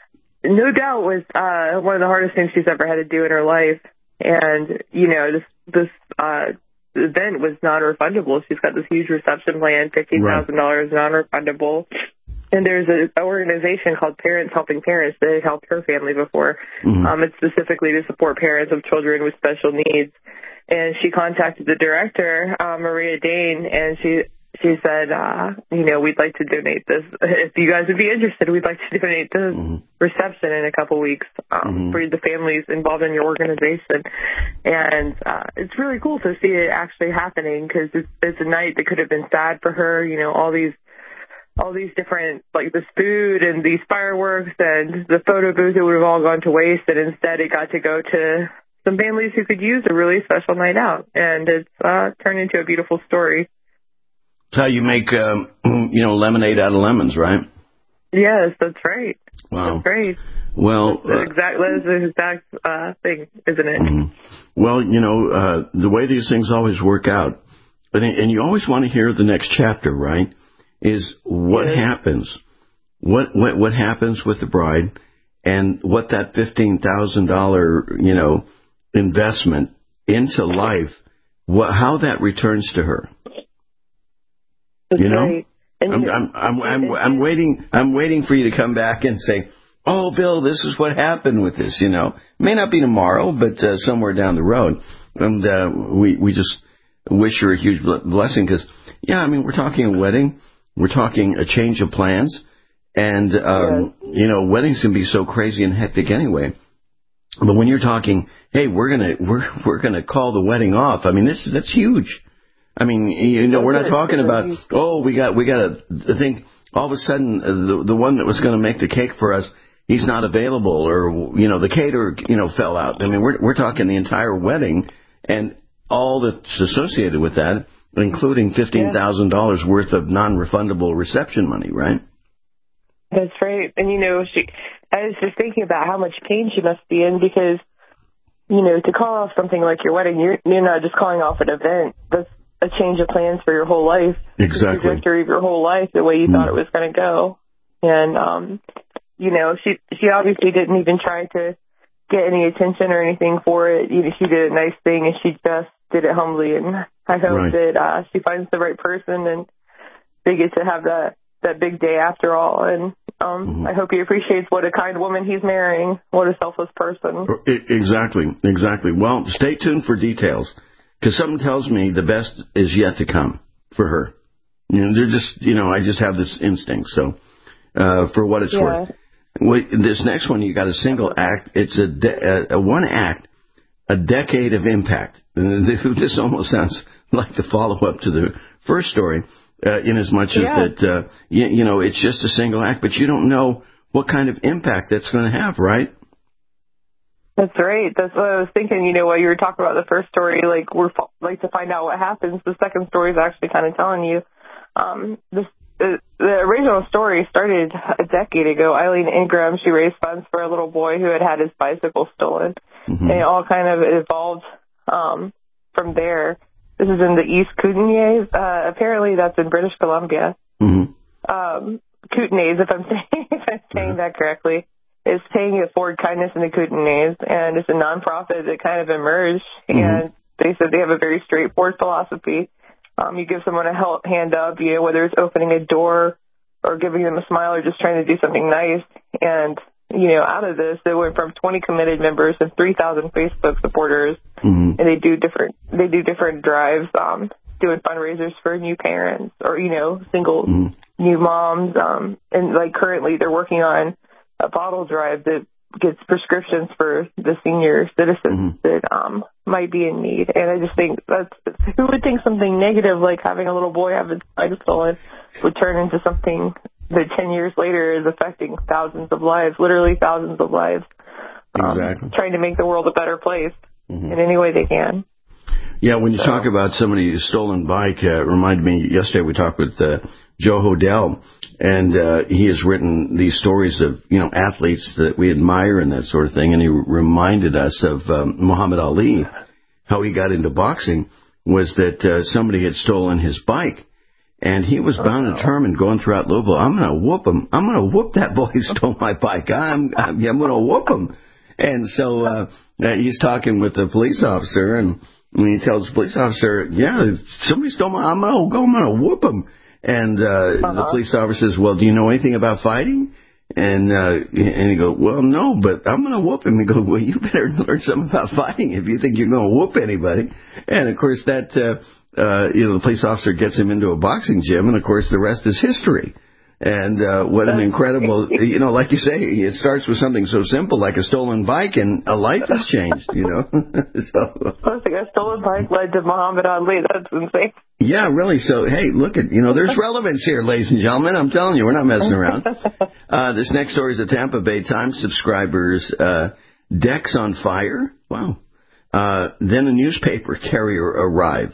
no doubt was uh, one of the hardest things she's ever had to do in her life. And, you know, this this uh, event was non-refundable. She's got this huge reception plan, fifteen thousand dollars right. non-refundable. And there's an organization called Parents Helping Parents that had helped her family before. Mm-hmm. Um, it's specifically to support parents of children with special needs. And she contacted the director, uh, Maria Dane, and she she said, uh, you know, we'd like to donate this. If you guys would be interested, we'd like to donate the mm-hmm. reception in a couple weeks um, mm-hmm. for the families involved in your organization. And uh, it's really cool to see it actually happening because it's, it's a night that could have been sad for her. You know, all these all these different, like this food and these fireworks and the photo booth, it would have all gone to waste. And instead it got to go to some families who could use a really special night out. And it's uh, turned into a beautiful story. It's how you make, um, you know, lemonade out of lemons, right? Yes, that's right. Wow. That's right. Well, that's the exact, that's the exact uh, thing, isn't it? Mm-hmm. Well, you know, uh, the way these things always work out, and you always want to hear the next chapter, right? Is what yes. happens, what, what what happens with the bride, and what that fifteen thousand dollar, you know, investment into life, what how that returns to her. That's you know, right. And I'm, I'm I'm I'm I'm waiting I'm waiting for you to come back and say, "Oh, Bill, this is what happened with this." You know, may not be tomorrow, but uh, somewhere down the road, and uh, we we just wish her a huge blessing because, yeah, I mean, we're talking a wedding. We're talking a change of plans, and, um, yes. you know, weddings can be so crazy and hectic anyway. But when you're talking, hey, we're going to, we're, we're going to call the wedding off. I mean, this, that's huge. I mean, you know, we're not talking about, oh, we got, we got to think all of a sudden the, the one that was going to make the cake for us, he's not available, or, you know, the caterer, you know, fell out. I mean, we're, we're talking the entire wedding and all that's associated with that, including fifteen thousand dollars yeah. worth of non-refundable reception money, right? That's right. And, you know, she, I was just thinking about how much pain she must be in because, you know, to call off something like your wedding, you're, you're not just calling off an event. That's a change of plans for your whole life. Exactly. The trajectory of your whole life, the way you mm. thought it was going to go. And, um, you know, she she obviously didn't even try to get any attention or anything for it. You know, she did a nice thing and she just did it humbly, and I hope right. that uh, she finds the right person and they get to have that, that big day after all. And um, mm-hmm. I hope he appreciates what a kind woman he's marrying, what a selfless person. Exactly, exactly. Well, stay tuned for details, because something tells me the best is yet to come for her. You know, they're just, you know, I just have this instinct. So, uh, for what it's yeah. worth, Wait, this next one, you got a single act. It's a, de- a, a one act. A decade of impact. This almost sounds like the follow-up to the first story, uh, in as much yeah. as that, uh, you, you know, it's just a single act, but you don't know what kind of impact that's going to have, right? That's right. That's what I was thinking, you know, while you were talking about the first story, like, we're like to find out what happens. The second story is actually kind of telling you, um, this, the, the original story started a decade ago. Eileen Ingram, she raised funds for a little boy who had had his bicycle stolen. Mm-hmm. And it all kind of evolved um, from there. This is in the East Kootenays. Uh, apparently, that's in British Columbia. Mm-hmm. Um, Kootenays, if I'm saying if I'm saying mm-hmm. that correctly, is paying it forward kindness in the Kootenays, and it's a nonprofit that kind of emerged. Mm-hmm. And they said they have a very straightforward philosophy. Um, you give someone a help, hand up, you know, whether it's opening a door or giving them a smile or just trying to do something nice. And you know, out of this, they went from twenty committed members and three thousand Facebook supporters, mm-hmm. and they do different they do different drives, um, doing fundraisers for new parents or you know single mm-hmm. new moms, um, and like currently they're working on a bottle drive that gets prescriptions for the senior citizens mm-hmm. that um might be in need. And I just think that's who would think something negative like having a little boy have his bike stolen would turn into something that ten years later is affecting thousands of lives, literally thousands of lives, um, exactly. trying to make the world a better place mm-hmm. in any way they can. Yeah, when you so. talk about somebody's stolen bike, uh, it reminded me, yesterday we talked with uh, Joe Hodel, and uh, he has written these stories of, you know, athletes that we admire and that sort of thing, and he reminded us of um, Muhammad Ali, how he got into boxing, was that uh, somebody had stolen his bike. And he was bound and determined going throughout Louisville, I'm going to whoop him. I'm going to whoop that boy who stole my bike. I'm, I'm, I'm going to whoop him. And so uh, he's talking with the police officer, and he tells the police officer, yeah, somebody stole my, I'm going to go, I'm going to whoop him. And uh, uh-huh. the police officer says, well, do you know anything about fighting? And uh, and you go, well, no, but I'm going to whoop him. You go, well, you better learn something about fighting if you think you're going to whoop anybody. And, of course, that, uh, uh, you know, the police officer gets him into a boxing gym, and, of course, the rest is history. And uh, what an incredible, you know, like you say, it starts with something so simple like a stolen bike, and a life has changed, you know. So, plus, like a stolen bike led to Muhammad Ali. That's insane. Yeah, really. So, hey, look at, you know, there's relevance here, ladies and gentlemen. I'm telling you, we're not messing around. Uh, this next story is a Tampa Bay Times subscriber's uh, decks on fire. Wow. Uh, then a newspaper carrier arrived.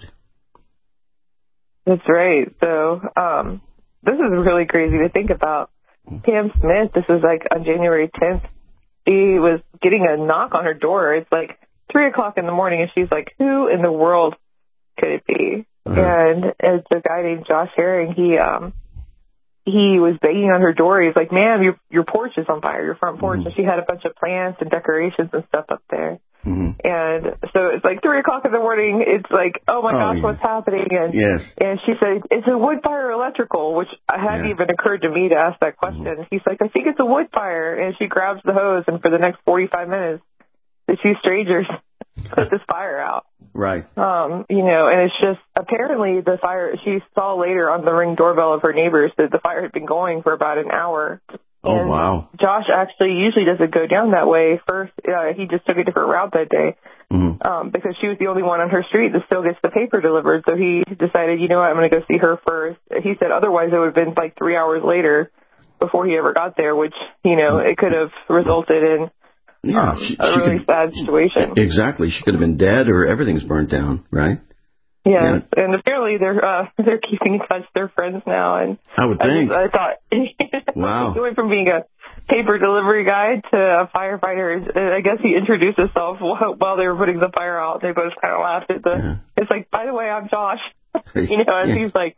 That's right. So, um, this is really crazy to think about. Pam Smith, this is like on January tenth, she was getting a knock on her door. It's like three o'clock in the morning, and she's like, who in the world could it be? Uh-huh. And it's a guy named Josh Herring. He um he was banging on her door. He's like, ma'am, your your porch is on fire, your front porch. Mm-hmm. And she had a bunch of plants and decorations and stuff up there. Mm-hmm. And so it's like three o'clock in the morning. It's like, oh my oh, gosh, yeah. what's happening? And yes. and she said, it's a wood fire electrical, which hadn't yeah. even occurred to me to ask that question. Mm-hmm. He's like, I think it's a wood fire. And she grabs the hose, and for the next forty-five minutes, the two strangers put this fire out. Right. Um, you know, and it's just, apparently the fire, she saw later on the Ring doorbell of her neighbors that the fire had been going for about an hour. Oh, and wow. Josh actually usually doesn't go down that way. First, uh, he just took a different route that day mm-hmm. um, because she was the only one on her street that still gets the paper delivered. So he decided, you know what, I'm going to go see her first. He said otherwise it would have been like three hours later before he ever got there, which, you know, it could have resulted in yeah, um, she, a she really could, sad situation. Exactly. She could have been dead, or everything's burnt down, right? Yeah, yeah. And apparently they're uh, they're keeping in touch. They're friends now, and I would I think. Just, I thought, wow, he went from being a paper delivery guy to a firefighter. I guess he introduced himself while they were putting the fire out. They both kind of laughed at the. Yeah. It's like, by the way, I'm Josh. you know, and yeah. he's like.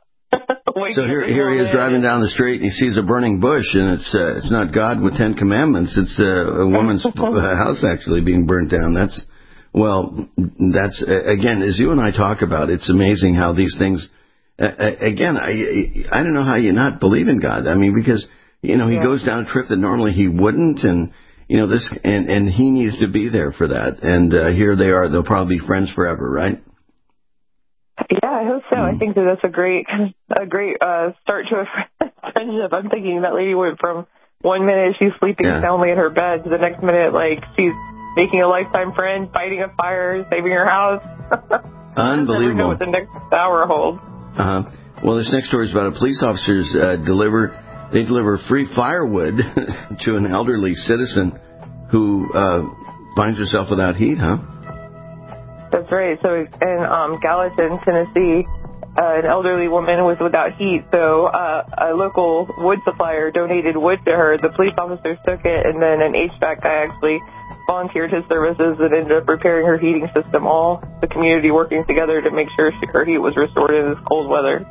So here, here he is driving down the street, and he sees a burning bush, and it's uh, it's not God with Ten Commandments. It's uh, a woman's house actually being burnt down. That's well, that's uh, again, as you and I talk about, it's amazing how these things. Uh, again, I I don't know how you not believe in God. I mean, because you know he yeah. goes down a trip that normally he wouldn't, and you know this, and and he needs to be there for that. And uh, here they are; they'll probably be friends forever, right? Yeah, I hope so. Mm. I think that that's a great, a great uh, start to a friendship. I'm thinking that lady went from one minute she's sleeping yeah. soundly in her bed to the next minute, like she's making a lifetime friend, fighting a fire, saving her house. Unbelievable. Never know what the next hour holds. Uh-huh. Well, this next story is about a police officers uh, deliver. They deliver free firewood to an elderly citizen who uh, finds herself without heat, huh? That's right. So in um, Gallatin, Tennessee, uh, an elderly woman was without heat. So uh, a local wood supplier donated wood to her. The police officers took it, and then an H V A C guy actually volunteered his services and ended up repairing her heating system. All the community working together to make sure she, her heat was restored in this cold weather.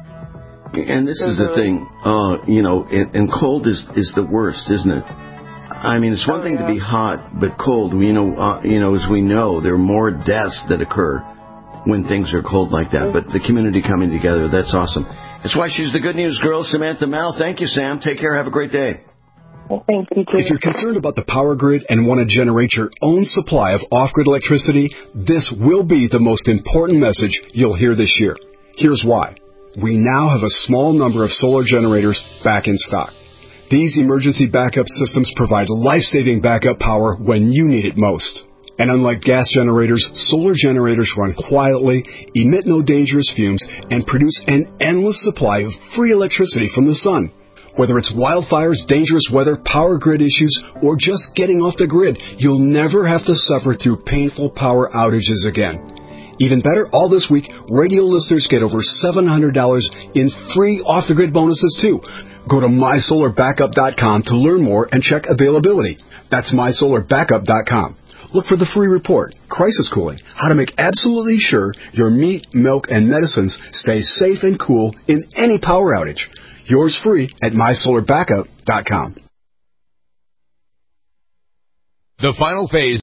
And this is the really thing, uh, you know, and, and cold is, is the worst, isn't it? I mean, it's one oh, thing yeah. to be hot, but cold. You know, uh, you know, as we know, there are more deaths that occur when things are cold like that. But the community coming together, that's awesome. That's why she's the good news girl, Samantha Mal. Thank you, Sam. Take care. Have a great day. Well, thank you, too. If you're concerned about the power grid and want to generate your own supply of off-grid electricity, this will be the most important message you'll hear this year. Here's why. We now have a small number of solar generators back in stock. These emergency backup systems provide life-saving backup power when you need it most. And unlike gas generators, solar generators run quietly, emit no dangerous fumes, and produce an endless supply of free electricity from the sun. Whether it's wildfires, dangerous weather, power grid issues, or just getting off the grid, you'll never have to suffer through painful power outages again. Even better, all this week, radio listeners get over seven hundred dollars in free off-the-grid bonuses, too. Go to my solar backup dot com to learn more and check availability. That's my solar backup dot com. Look for the free report, Crisis Cooling, how to make absolutely sure your meat, milk, and medicines stay safe and cool in any power outage. Yours free at my solar backup dot com. The final phase